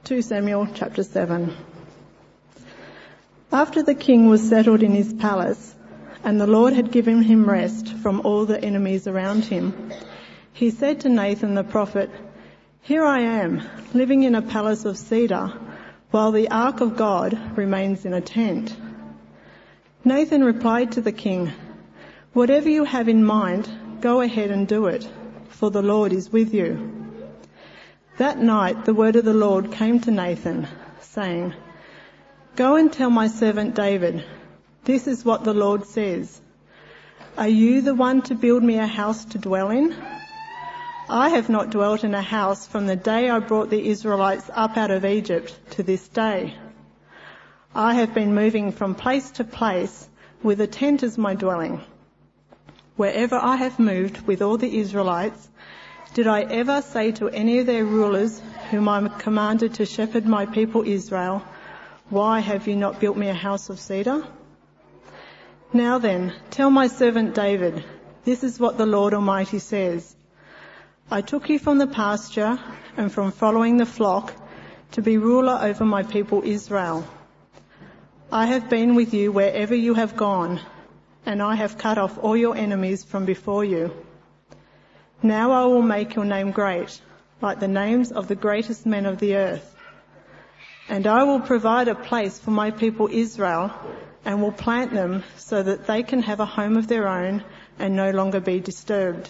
2 Samuel chapter 7. After the king was settled in his palace, and the Lord had given him rest from all the enemies around him, he said to Nathan the prophet, "Here I am, living in a palace of cedar, while the ark of God remains in a tent." Nathan replied to the king, "Whatever you have in mind, go ahead and do it, for the Lord is with you." That night the word of the Lord came to Nathan, saying, "Go and tell my servant David, this is what the Lord says. Are you the one to build me a house to dwell in? I have not dwelt in a house from the day I brought the Israelites up out of Egypt to this day. I have been moving from place to place with a tent as my dwelling. Wherever I have moved with all the Israelites, did I ever say to any of their rulers whom I commanded to shepherd my people Israel, 'Why have you not built me a house of cedar?' Now then, tell my servant David, this is what the Lord Almighty says. I took you from the pasture and from following the flock to be ruler over my people Israel. I have been with you wherever you have gone, and I have cut off all your enemies from before you. Now I will make your name great, like the names of the greatest men of the earth. And I will provide a place for my people Israel, and will plant them so that they can have a home of their own and no longer be disturbed.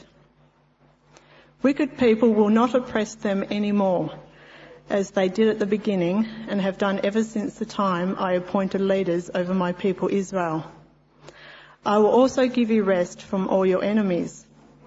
Wicked people will not oppress them anymore, as they did at the beginning and have done ever since the time I appointed leaders over my people Israel. I will also give you rest from all your enemies.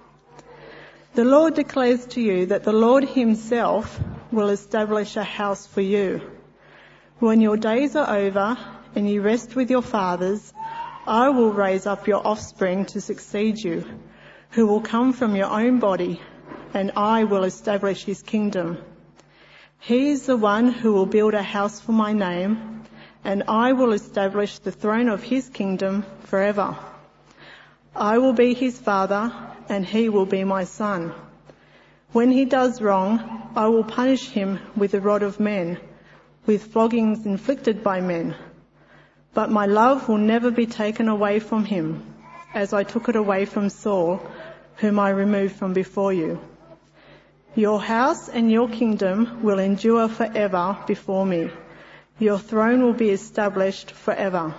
The Lord declares to you that the Lord himself will establish a house for you. When your days are over and you rest with your fathers, I will raise up your offspring to succeed you, who will come from your own body, and I will establish his kingdom. He is the one who will build a house for my name, and I will establish the throne of his kingdom forever. I will be his father, and he will be my son. When he does wrong, I will punish him with the rod of men, with floggings inflicted by men. But my love will never be taken away from him, as I took it away from Saul, whom I removed from before you. Your house and your kingdom will endure forever before me. Your throne will be established forever."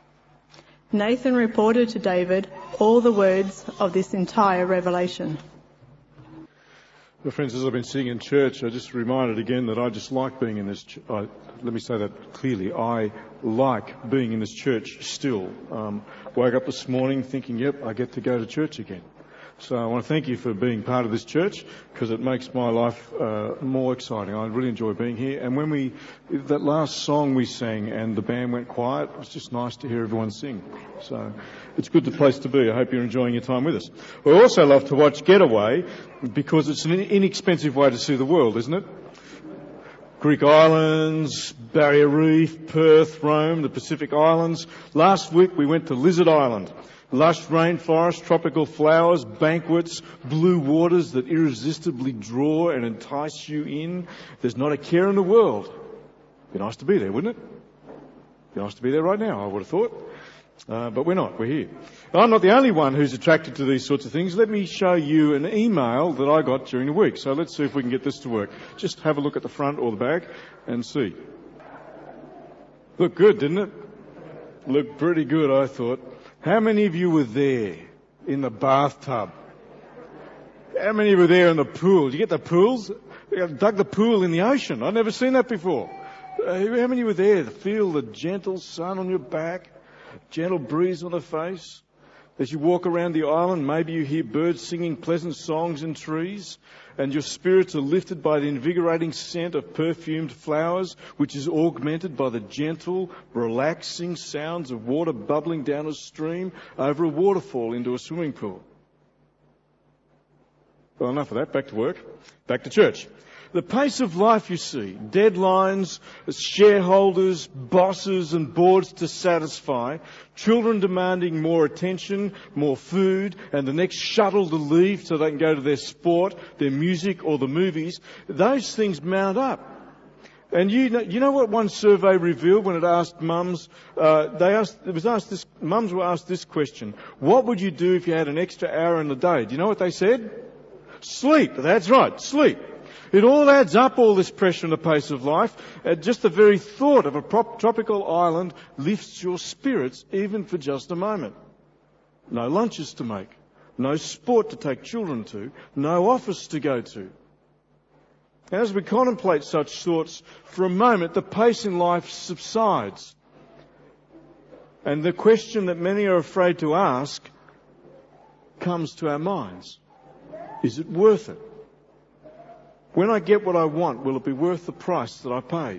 Nathan reported to David all the words of this entire revelation. Well, friends, as I've been sitting in church, I just reminded again that I just like being in this church. Let me say that clearly. I like being in this church still. Woke up this morning thinking, yep, I get to go to church again. So I want to thank you for being part of this church, because it makes my life more exciting. I really enjoy being here. And when that last song we sang and the band went quiet, it was just nice to hear everyone sing. So it's a good place to be. I hope you're enjoying your time with us. We also love to watch Getaway, because it's an inexpensive way to see the world, isn't it? Greek islands, Barrier Reef, Perth, Rome, the Pacific Islands. Last week we went to Lizard Island. Lush rainforest, tropical flowers, banquets, blue waters that irresistibly draw and entice you in. There's not a care in the world. Be nice to be there, wouldn't it? Be nice to be there right now, I would have thought. But we're not. We're here. I'm not the only one who's attracted to these sorts of things. Let me show you an email that I got during the week. So let's see if we can get this to work. Just have a look at the front or the back and see. Looked good, didn't it? Looked pretty good, I thought. How many of you were there in the bathtub? How many were there in the pool? Did you get the pools? They dug the pool in the ocean. I've never seen that before. How many were there to feel the gentle sun on your back, gentle breeze on the face? As you walk around the island, maybe you hear birds singing pleasant songs in trees, and your spirits are lifted by the invigorating scent of perfumed flowers, which is augmented by the gentle, relaxing sounds of water bubbling down a stream over a waterfall into a swimming pool. Well, enough of that. Back to work. Back to church. The pace of life, you see, deadlines, shareholders, bosses and boards to satisfy, children demanding more attention, more food, and the next shuttle to leave so they can go to their sport, their music or the movies, those things mount up. And you know what one survey revealed when it asked mums? Mums were asked this question: what would you do if you had an extra hour in the day? Do you know what they said? Sleep. That's right, sleep. It all adds up, all this pressure and the pace of life. Just the very thought of a tropical island lifts your spirits, even for just a moment. No lunches to make, no sport to take children to, no office to go to. As we contemplate such thoughts for a moment, the pace in life subsides. And the question that many are afraid to ask comes to our minds. Is it worth it? When I get what I want, will it be worth the price that I paid?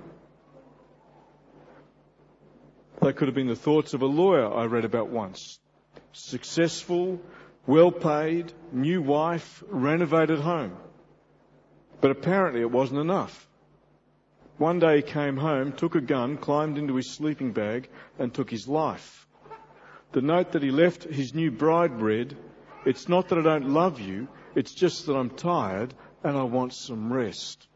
They could have been the thoughts of a lawyer I read about once. Successful, well paid, new wife, renovated home. But apparently it wasn't enough. One day he came home, took a gun, climbed into his sleeping bag and took his life. The note that he left his new bride read, "It's not that I don't love you, it's just that I'm tired and I want some rest."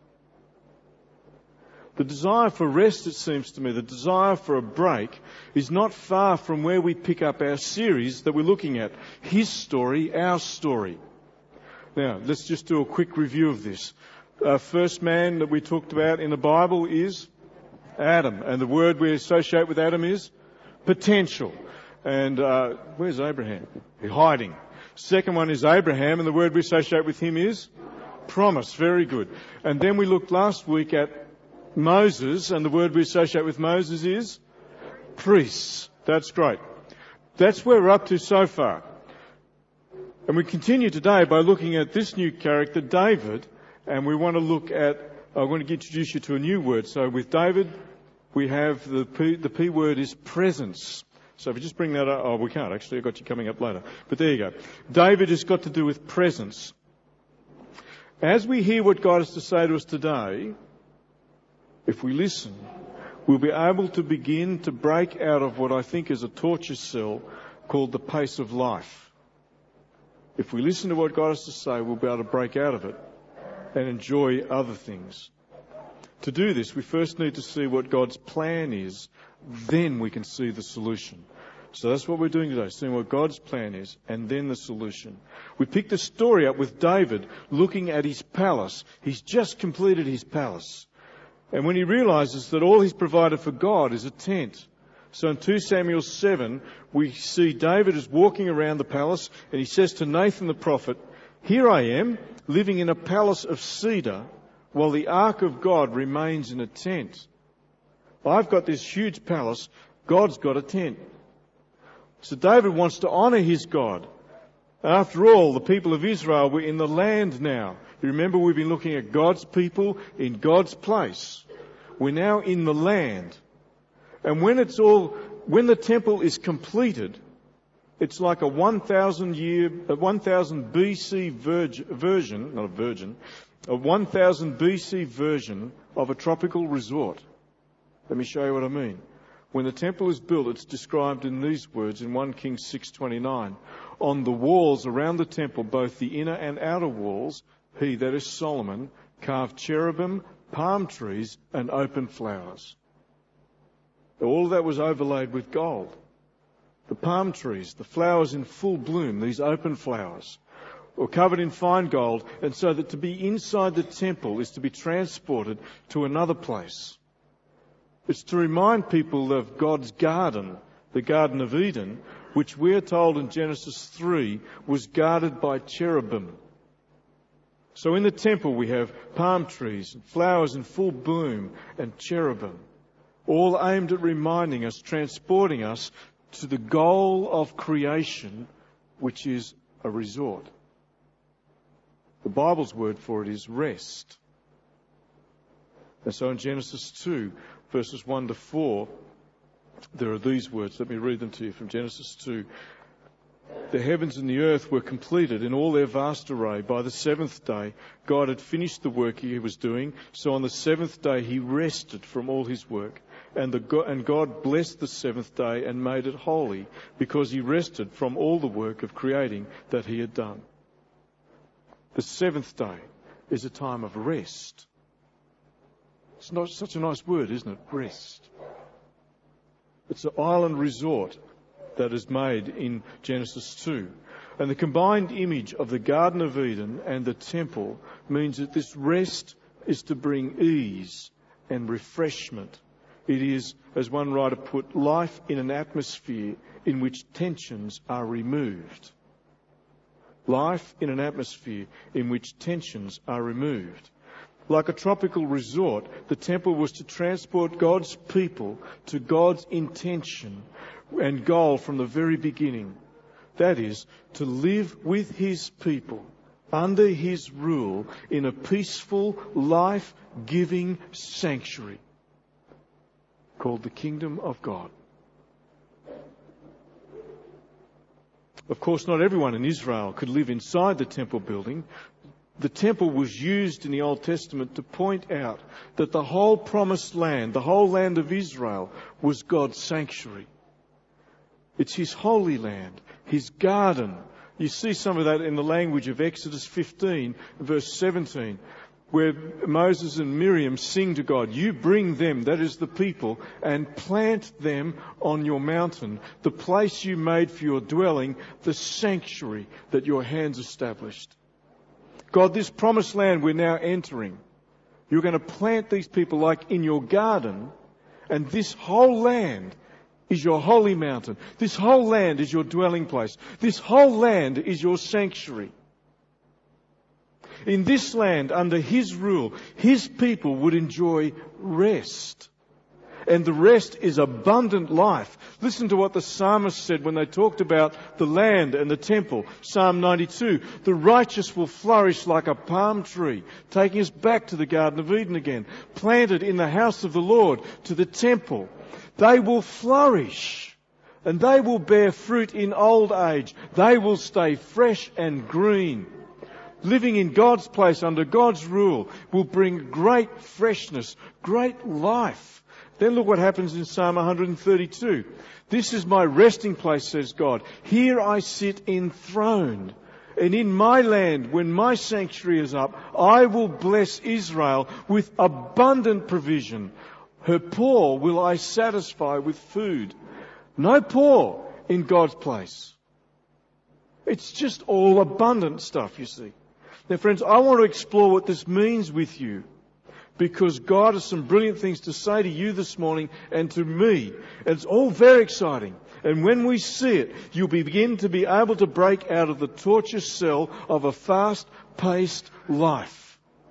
The desire for rest, it seems to me, the desire for a break, is not far from where we pick up our series that we're looking at. His story, our story. Now, let's just do a quick review of this. First man that we talked about in the Bible is Adam. And the word we associate with Adam is potential. And where's Abraham? He's hiding. Second one is Abraham, and the word we associate with him is promise. Very good. And then we looked last week at Moses, and the word we associate with Moses is priests. That's great. That's where we're up to so far. And we continue today by looking at this new character, David, and we want to look at, I want to introduce you to a new word. So with David, we have the P word is presence. So if you just bring that up, oh, we can't actually, I've got you coming up later. But there you go. David has got to do with presence. As we hear what God has to say to us today, if we listen, we'll be able to begin to break out of what I think is a torture cell called the pace of life. If we listen to what God has to say, we'll be able to break out of it and enjoy other things. To do this, we first need to see what God's plan is. Then we can see the solution. So that's what we're doing today, seeing what God's plan is, and then the solution. We picked the story up with David looking at his palace. He's just completed his palace. And when he realizes that all he's provided for God is a tent. So in 2 Samuel 7, we see David is walking around the palace, and he says to Nathan the prophet, "Here I am, living in a palace of cedar, while the ark of God remains in a tent." I've got this huge palace, God's got a tent. So David wants to honour his God. After all, the people of Israel were in the land now. You remember we've been looking at God's people in God's place. We're now in the land. And when the temple is completed, it's like a 1000 BC version of a tropical resort. Let me show you what I mean. When the temple is built, it's described in these words in 1 Kings 6:29. On the walls around the temple, both the inner and outer walls, he, that is Solomon, carved cherubim, palm trees, and open flowers. All of that was overlaid with gold. The palm trees, the flowers in full bloom, these open flowers, were covered in fine gold, and so that to be inside the temple is to be transported to another place. It's to remind people of God's garden, the Garden of Eden, which we are told in Genesis 3 was guarded by cherubim. So in the temple we have palm trees, flowers in full bloom, and cherubim, all aimed at reminding us, transporting us to the goal of creation, which is a resort. The Bible's word for it is rest. And so in Genesis 2, verses 1 to 4, there are these words. Let me read them to you from Genesis 2. The heavens and the earth were completed in all their vast array. By the seventh day, God had finished the work he was doing. So on the seventh day, he rested from all his work. And God blessed the seventh day and made it holy, because he rested from all the work of creating that he had done. The seventh day is a time of rest. It's not such a nice word, isn't it? Rest. It's an island resort that is made in Genesis 2. And the combined image of the Garden of Eden and the temple means that this rest is to bring ease and refreshment. It is, as one writer put, life in an atmosphere in which tensions are removed. Life in an atmosphere in which tensions are removed. Like a tropical resort, the temple was to transport God's people to God's intention and goal from the very beginning. That is, to live with His people under His rule in a peaceful, life-giving sanctuary called the Kingdom of God. Of course, not everyone in Israel could live inside the temple building. The temple was used in the Old Testament to point out that the whole promised land, the whole land of Israel, was God's sanctuary. It's His holy land, His garden. You see some of that in the language of Exodus 15, verse 17, where Moses and Miriam sing to God, "You bring them," that is the people, "and plant them on your mountain, the place you made for your dwelling, the sanctuary that your hands established." God, this promised land we're now entering, you're going to plant these people like in your garden, and this whole land is your holy mountain. This whole land is your dwelling place. This whole land is your sanctuary. In this land, under His rule, His people would enjoy rest. And the rest is abundant life. Listen to what the psalmist said when they talked about the land and the temple. Psalm 92, "The righteous will flourish like a palm tree," taking us back to the Garden of Eden again, planted in the house of the Lord, to the temple. They will flourish and they will bear fruit in old age. They will stay fresh and green. Living in God's place under God's rule will bring great freshness, great life. Then look what happens in Psalm 132. "This is my resting place," says God. "Here I sit enthroned. And in my land, when my sanctuary is up, I will bless Israel with abundant provision. Her poor will I satisfy with food." No poor in God's place. It's just all abundant stuff, you see. Now, friends, I want to explore what this means with you, because God has some brilliant things to say to you this morning and to me. And it's all very exciting. And when we see it, you'll begin to be able to break out of the torture cell of a fast-paced life.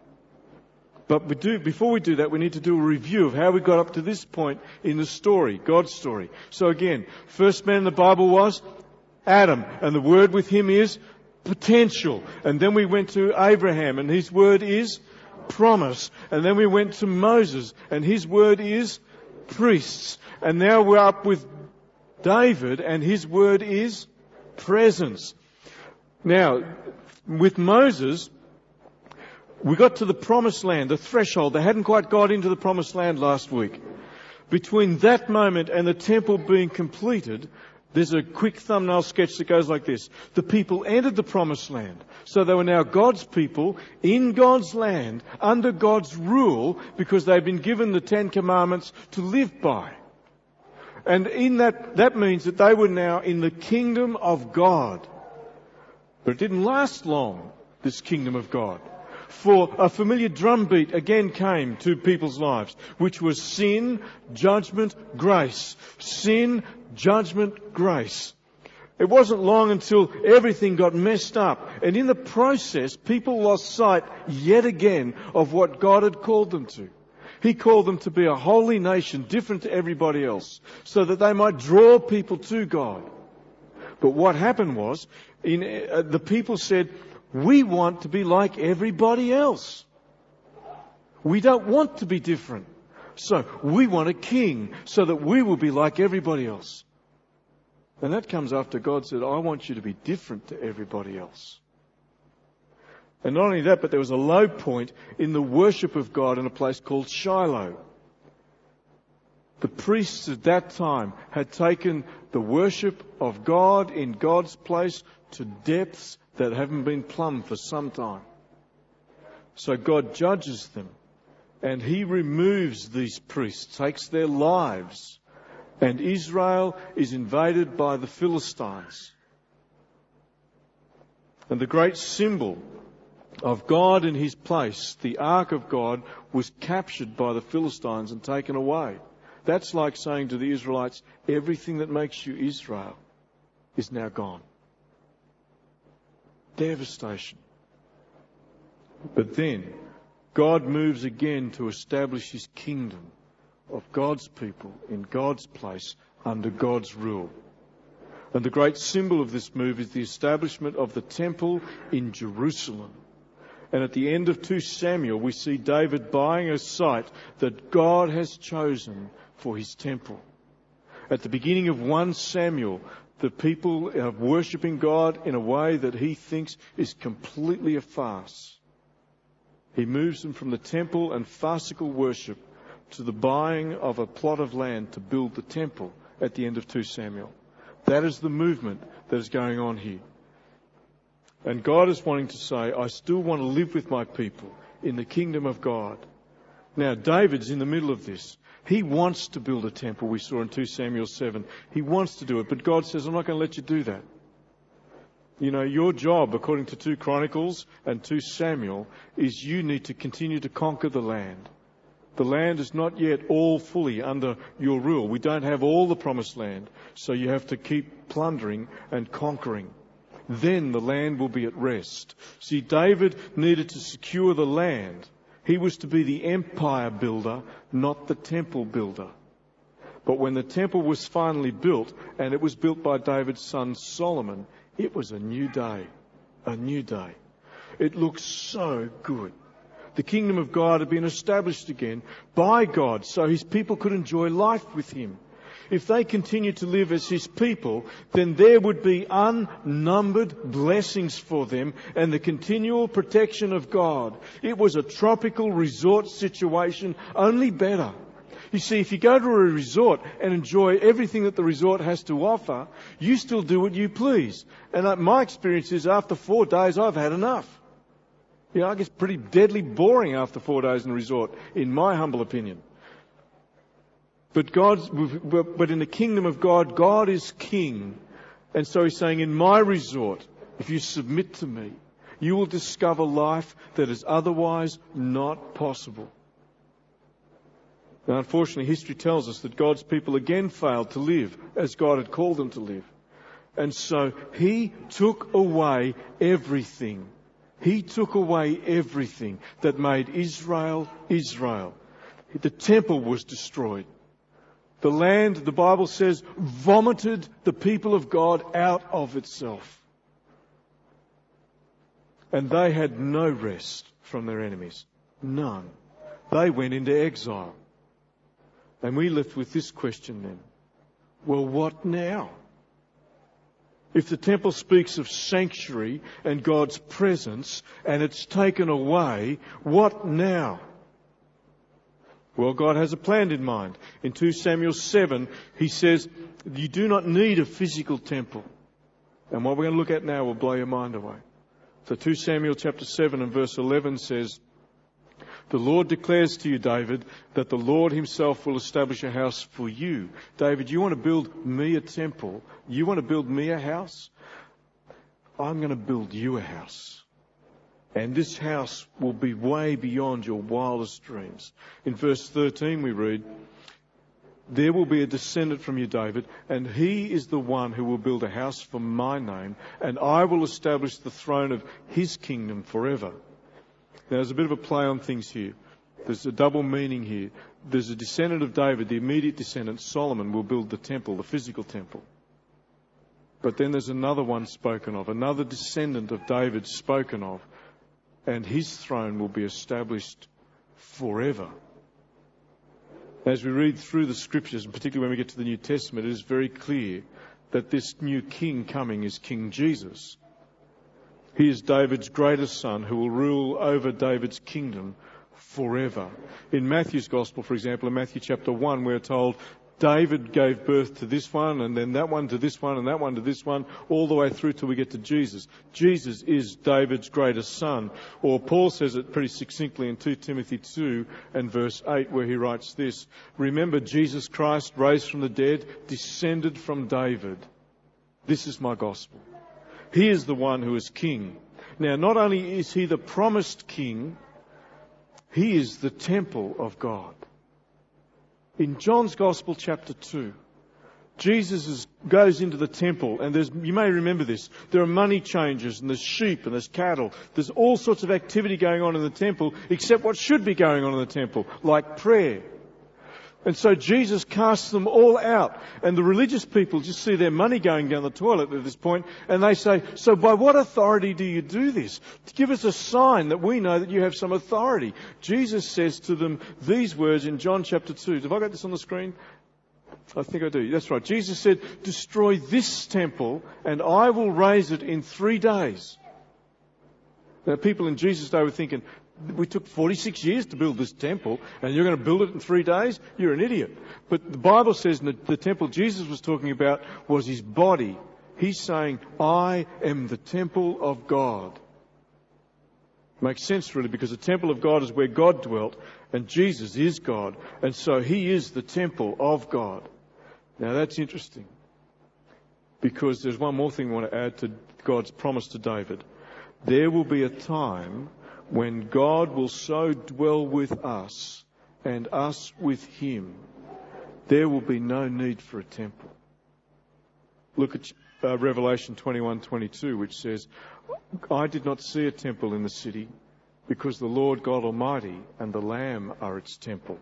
But before we do that, we need to do a review of how we got up to this point in the story, God's story. So again, first man in the Bible was Adam, and the word with him is potential. And then we went to Abraham, and his word is promise. And then we went to Moses, and his word is priests. And now we're up with David, and his word is presence. Now, with Moses, we got to the promised land, the threshold. They hadn't quite got into the promised land last week. Between that moment and the temple being completed, there's a quick thumbnail sketch that goes like this. The people entered the promised land. So they were now God's people in God's land, under God's rule, because they've been given the 10 Commandments to live by. And in that means that they were now in the kingdom of God. But it didn't last long, this kingdom of God. For a familiar drumbeat again came to people's lives, which was sin, judgment, grace. Sin, judgment, grace. It wasn't long until everything got messed up. And in the process, people lost sight yet again of what God had called them to. He called them to be a holy nation, different to everybody else, so that they might draw people to God. But what happened was, the people said, "We want to be like everybody else. We don't want to be different. So we want a king so that we will be like everybody else." And that comes after God said, "I want you to be different to everybody else." And not only that, but there was a low point in the worship of God in a place called Shiloh. The priests at that time had taken the worship of God in God's place to depths that haven't been plumbed for some time. So God judges them And he removes these priests, takes their lives, and Israel is invaded by the Philistines. And the great symbol of God in his place, the Ark of God, was captured by the Philistines and taken away. That's like saying to the Israelites, everything that makes you Israel is now gone. Devastation. But then, God moves again to establish his kingdom of God's people in God's place under God's rule. And the great symbol of this move is the establishment of the temple in Jerusalem. And at the end of 2 Samuel, we see David buying a site that God has chosen for his temple. At the beginning of 1 Samuel, the people are worshipping God in a way that he thinks is completely a farce. He moves them from the temple and farcical worship to the buying of a plot of land to build the temple at the end of 2 Samuel. That is the movement that is going on here. And God is wanting to say, I still want to live with my people in the kingdom of God. Now, David's in the middle of this. He wants to build a temple, we saw in 2 Samuel 7. He wants to do it, but God says, I'm not going to let you do that. You know, your job, according to 2 Chronicles and 2 Samuel, is you need to continue to conquer the land. The land is not yet all fully under your rule. We don't have all the promised land, so you have to keep plundering and conquering. Then the land will be at rest. See, David needed to secure the land. He was to be the empire builder, not the temple builder. But when the temple was finally built, and it was built by David's son Solomon, it was a new day. A new day. It looked so good. The kingdom of God had been established again by God, so his people could enjoy life with him. If they continued to live as his people, then there would be unnumbered blessings for them and the continual protection of God. It was a tropical resort situation, only better. You see, if you go to a resort and enjoy everything that the resort has to offer, you still do what you please. And my experience is after 4 days, I've had enough. You know, it gets pretty deadly boring after 4 days in a resort, in my humble opinion. But in the kingdom of God, God is king. And so he's saying, in my resort, if you submit to me, you will discover life that is otherwise not possible. Now, unfortunately, history tells us that God's people again failed to live as God had called them to live. And so he took away everything. He took away everything that made Israel, Israel. The temple was destroyed. The land, the Bible says, vomited the people of God out of itself. And they had no rest from their enemies. None. They went into exile. And we left with this question then. Well, what now? If the temple speaks of sanctuary and God's presence and it's taken away, what now? Well, God has a plan in mind. In 2 Samuel 7, he says, you do not need a physical temple. And what we're going to look at now will blow your mind away. So 2 Samuel chapter 7 and verse 11 says, the Lord declares to you, David, that the Lord himself will establish a house for you. David, you want to build me a temple? You want to build me a house? I'm going to build you a house. And this house will be way beyond your wildest dreams. In verse 13 we read, there will be a descendant from you, David, and he is the one who will build a house for my name, and I will establish the throne of his kingdom forever. Now, there's a bit of a play on things here. There's a double meaning here. There's a descendant of David, the immediate descendant, Solomon, will build the temple, the physical temple. But then there's another one spoken of, another descendant of David spoken of, and his throne will be established forever. As we read through the scriptures, and particularly when we get to the New Testament, it is very clear that this new king coming is King Jesus. He is David's greatest son who will rule over David's kingdom forever. In Matthew's Gospel, for example, in Matthew chapter 1, we're told David gave birth to this one, and then that one to this one, and that one to this one, all the way through till we get to Jesus. Jesus is David's greatest son. Or Paul says it pretty succinctly in 2 Timothy 2 and verse 8, where he writes this: "Remember Jesus Christ, raised from the dead, descended from David. This is my gospel." He is the one who is king. Now, not only is he the promised king, he is the temple of God. In John's Gospel, chapter 2, Jesus goes into the temple, and you may remember this, there are money changers, and there's sheep, and there's cattle. There's all sorts of activity going on in the temple, except what should be going on in the temple, like prayer. And so Jesus casts them all out, and the religious people just see their money going down the toilet at this point, and they say, "So by what authority do you do this? Give us a sign that we know that you have some authority." Jesus says to them these words in John chapter 2. Have I got this on the screen? I think I do. That's right. Jesus said, "Destroy this temple, and I will raise it in 3 days." Now, people in Jesus' day were thinking, "We took 46 years to build this temple, and you're going to build it in 3 days? You're an idiot." But the Bible says the temple Jesus was talking about was his body. He's saying, "I am the temple of God." Makes sense, really, because the temple of God is where God dwelt, and Jesus is God, and so he is the temple of God. Now, that's interesting, because there's one more thing I want to add to God's promise to David. There will be a time when God will so dwell with us and us with him, there will be no need for a temple. Look at Revelation 21:22, which says, "I did not see a temple in the city, because the Lord God Almighty and the Lamb are its temple."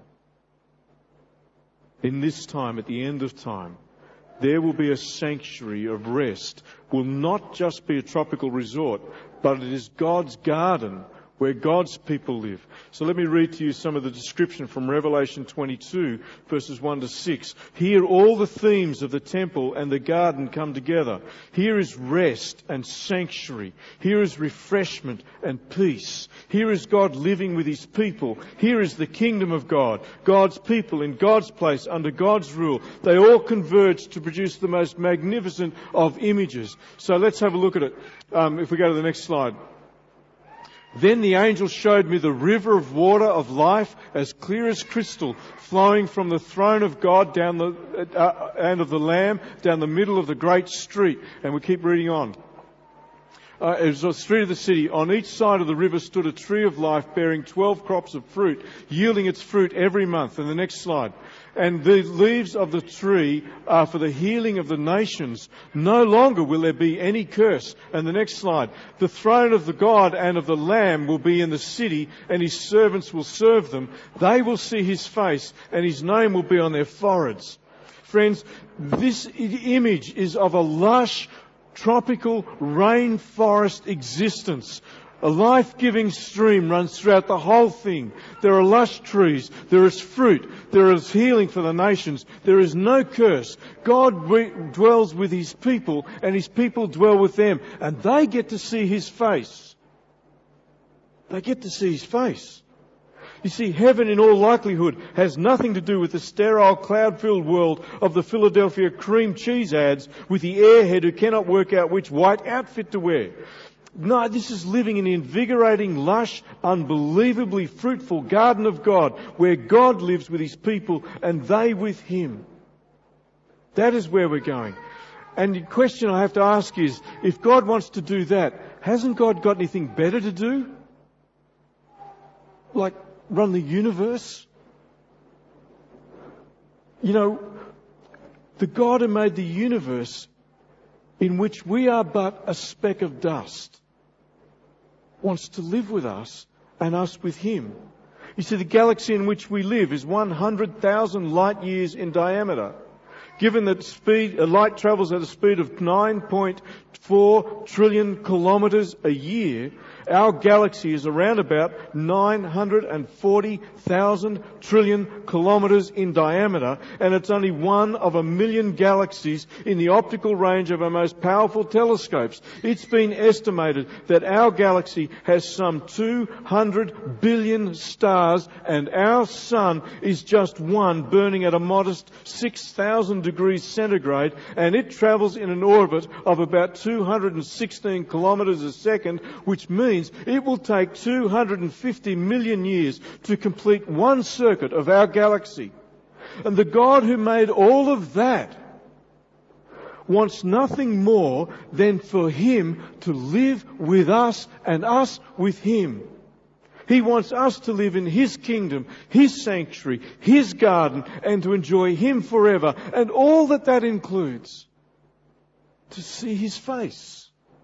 In this time, at the end of time, there will be a sanctuary of rest. Will not just be a tropical resort, but it is God's garden where God's people live. So let me read to you some of the description from Revelation 22, verses 1 to 6. Here all the themes of the temple and the garden come together. Here is rest and sanctuary. Here is refreshment and peace. Here is God living with his people. Here is the kingdom of God. God's people in God's place under God's rule. They all converge to produce the most magnificent of images. So let's have a look at it. If we go to the next slide. Then the angel showed me the river of water of life, as clear as crystal, flowing from the throne of God and of the Lamb down the middle of the great street. And we keep reading on. It was the street of the city. On each side of the river stood a tree of life bearing 12 crops of fruit, yielding its fruit every month. And the next slide. And the leaves of the tree are for the healing of the nations. No longer will there be any curse. And the next slide. The throne of the God and of the Lamb will be in the city, and his servants will serve them. They will see his face, and his name will be on their foreheads. Friends, this image is of a lush, tropical rainforest existence. A life-giving stream runs throughout the whole thing. There are lush trees. There is fruit. There is healing for the nations. There is no curse. God dwells with his people, and his people dwell with them. And they get to see his face. They get to see his face. You see, heaven in all likelihood has nothing to do with the sterile, cloud-filled world of the Philadelphia cream cheese ads with the airhead who cannot work out which white outfit to wear. No, this is living in the invigorating, lush, unbelievably fruitful garden of God, where God lives with his people and they with him. That is where we're going. And the question I have to ask is, if God wants to do that, hasn't God got anything better to do? Like run the universe? You know, the God who made the universe, in which we are but a speck of dust, wants to live with us and us with him. You see, the galaxy in which we live is 100,000 light years in diameter. Given that light travels at a speed of 9.4 trillion kilometres a year, Our galaxy is around about 940,000 trillion kilometres in diameter, and it's only one of a million galaxies in the optical range of our most powerful telescopes. It's been estimated that our galaxy has some 200 billion stars, and our sun is just one, burning at a modest 6,000 degrees centigrade, and it travels in an orbit of about 216 kilometres a second, which means it will take 250 million years to complete one circuit of our galaxy. And the God who made all of that wants nothing more than for Him to live with us and us with Him. He wants us to live in His kingdom, His sanctuary, His garden, and to enjoy Him forever, and all that that includes. To see His face.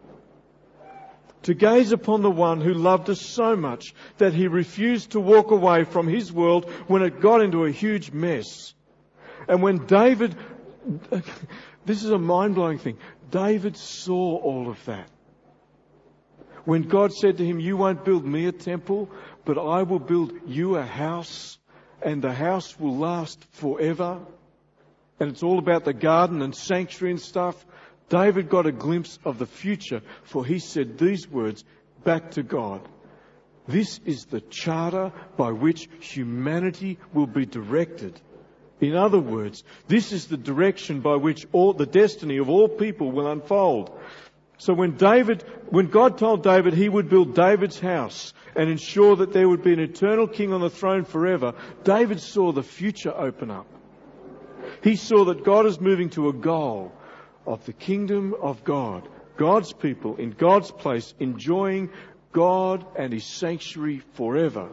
To gaze upon the one who loved us so much that He refused to walk away from His world when it got into a huge mess. And when David, this is a mind-blowing thing, David saw all of that. When God said to him, "You won't build me a temple, but I will build you a house, and the house will last forever." And it's all about the garden and sanctuary and stuff. David got a glimpse of the future, for he said these words back to God. This is the charter by which humanity will be directed. In other words, this is the direction by which the destiny of all people will unfold. So when God told David He would build David's house and ensure that there would be an eternal king on the throne forever, David saw the future open up. He saw that God is moving to a goal of the kingdom of God. God's people in God's place, enjoying God and His sanctuary forever.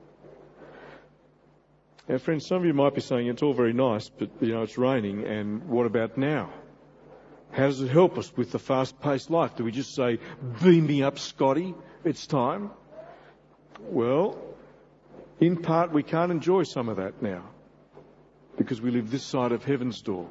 Now, friends, some of you might be saying it's all very nice, but it's raining, and what about now? How does it help us with the fast-paced life? Do we just say, "Beam me up, Scotty, it's time"? Well, in part we can't enjoy some of that now because we live this side of heaven's door.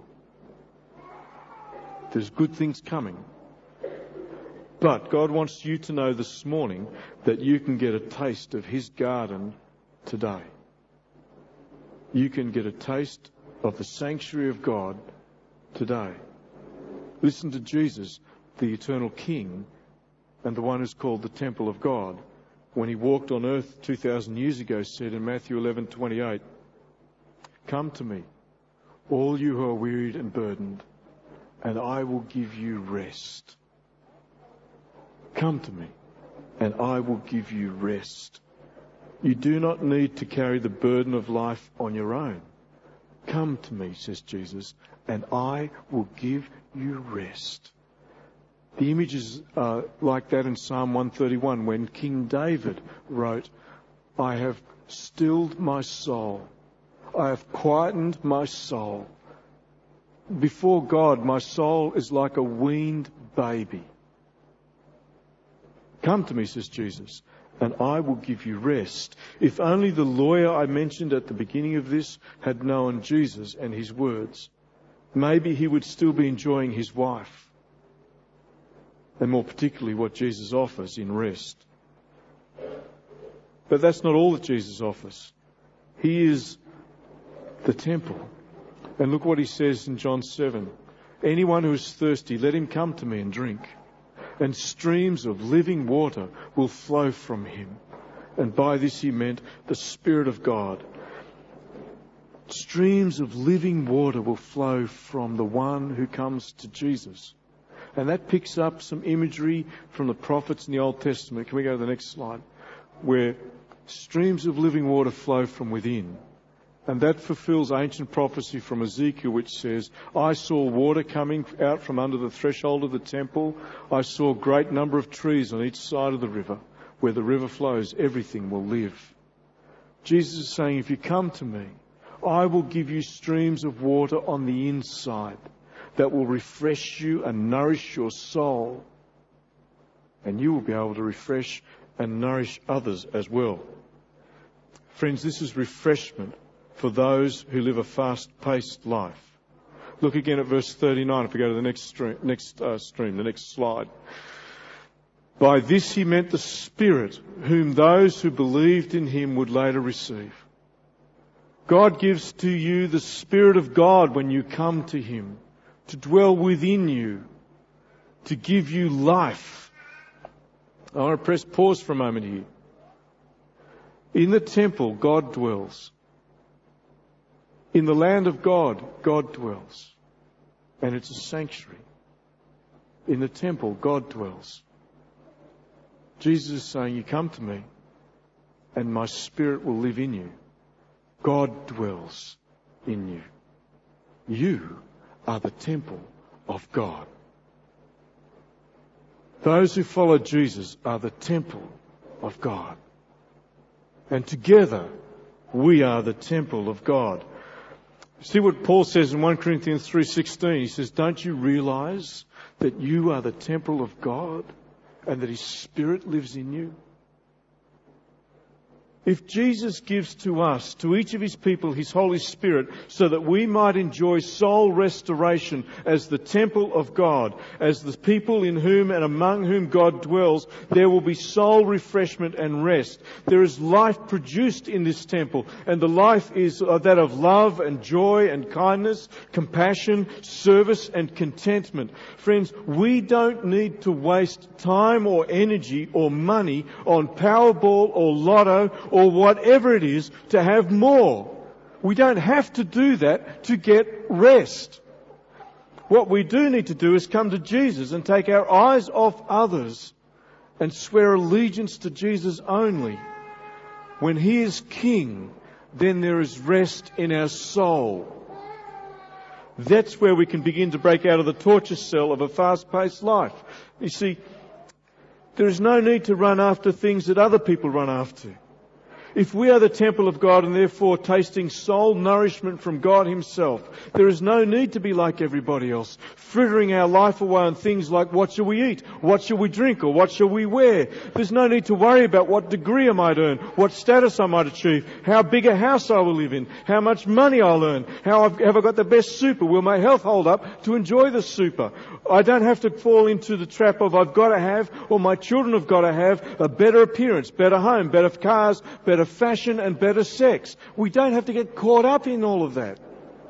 There's good things coming. But God wants you to know this morning that you can get a taste of His garden today. You can get a taste of the sanctuary of God today. Listen to Jesus, the eternal King, and the one who's called the temple of God, when He walked on earth 2,000 years ago, said in Matthew 11:28, "Come to me, all you who are wearied and burdened, and I will give you rest." Come to me, and I will give you rest. You do not need to carry the burden of life on your own. Come to me, says Jesus, and I will give you rest. The images are like that in Psalm 131 when King David wrote, "I have stilled my soul. I have quietened my soul. Before God, my soul is like a weaned baby." Come to me, says Jesus, and I will give you rest. If only the lawyer I mentioned at the beginning of this had known Jesus and His words, maybe he would still be enjoying his wife, and more particularly what Jesus offers in rest. But that's not all that Jesus offers. He is the temple. And look what He says in John 7. "Anyone who is thirsty, let him come to me and drink. And streams of living water will flow from him." And by this He meant the Spirit of God. Streams of living water will flow from the one who comes to Jesus. And that picks up some imagery from the prophets in the Old Testament. Can we go to the next slide? Where streams of living water flow from within. And that fulfills ancient prophecy from Ezekiel, which says, "I saw water coming out from under the threshold of the temple. I saw a great number of trees on each side of the river. Where the river flows, everything will live." Jesus is saying, if you come to me, I will give you streams of water on the inside that will refresh you and nourish your soul. And you will be able to refresh and nourish others as well. Friends, this is refreshment for those who live a fast-paced life. Look again at verse 39 if we go to the next stream, the next slide. By this he meant the Spirit, whom those who believed in him would later receive. God gives to you the Spirit of God when you come to him, to dwell within you, to give you life. I want to press pause for a moment here. In the temple, God dwells. In the land of God, God dwells. And it's a sanctuary. In the temple, God dwells. Jesus is saying, you come to me and my Spirit will live in you. God dwells in you. You are the temple of God. Those who follow Jesus are the temple of God. And together, we are the temple of God. See what Paul says in 1 Corinthians 3:16. He says, don't you realize that you are the temple of God and that his Spirit lives in you? If Jesus gives to us, to each of his people, his Holy Spirit, so that we might enjoy soul restoration as the temple of God, as the people in whom and among whom God dwells, there will be soul refreshment and rest. There is life produced in this temple, and the life is that of love and joy and kindness, compassion, service and contentment. Friends, we don't need to waste time or energy or money on Powerball or Lotto or whatever it is to have more. We don't have to do that to get rest. What we do need to do is come to Jesus and take our eyes off others and swear allegiance to Jesus only. When he is King, then there is rest in our soul. That's where we can begin to break out of the torture cell of a fast-paced life. You see, there is no need to run after things that other people run after. If we are the temple of God and therefore tasting soul nourishment from God himself, there is no need to be like everybody else, frittering our life away on things like what shall we eat, what shall we drink, or what shall we wear. There's no need to worry about what degree I might earn, what status I might achieve, how big a house I will live in, how much money I'll earn, have I got the best super, will my health hold up to enjoy the super. I don't have to fall into the trap of I've got to have, or my children have got to have, a better appearance, better home, better cars, better fashion and better sex. We don't have to get caught up in all of that.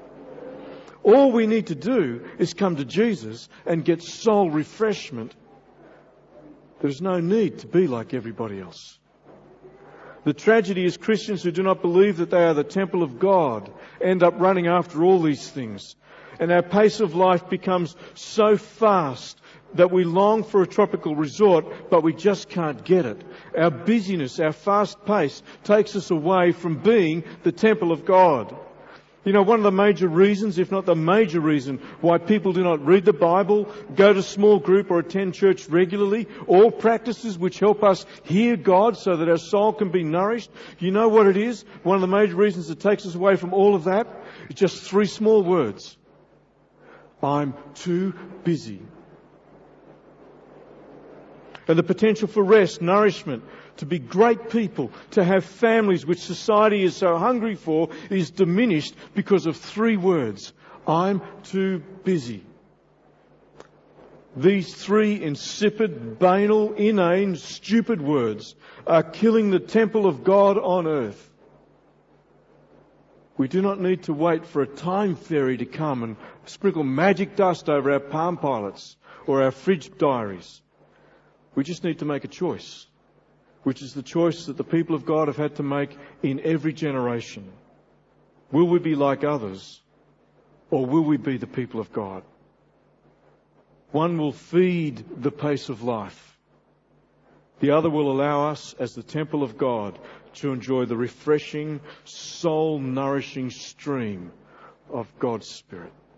All we need to do is come to Jesus and get soul refreshment. There's no need to be like everybody else. The tragedy is Christians who do not believe that they are the temple of God end up running after all these things. And our pace of life becomes so fast that we long for a tropical resort, but we just can't get it. Our busyness, our fast pace takes us away from being the temple of God. You know, one of the major reasons, if not the major reason, why people do not read the Bible, go to small group or attend church regularly, all practices which help us hear God so that our soul can be nourished. You know what it is? One of the major reasons that takes us away from all of that is just 3 small words. I'm too busy. And the potential for rest, nourishment, to be great people, to have families which society is so hungry for, is diminished because of 3 words. I'm too busy. These 3 insipid, banal, inane, stupid words are killing the temple of God on earth. We do not need to wait for a time fairy to come and sprinkle magic dust over our Palm Pilots or our fridge diaries. We just need to make a choice, which is the choice that the people of God have had to make in every generation. Will we be like others, or will we be the people of God? One will feed the pace of life. The other will allow us, as the temple of God, to enjoy the refreshing, soul-nourishing stream of God's Spirit.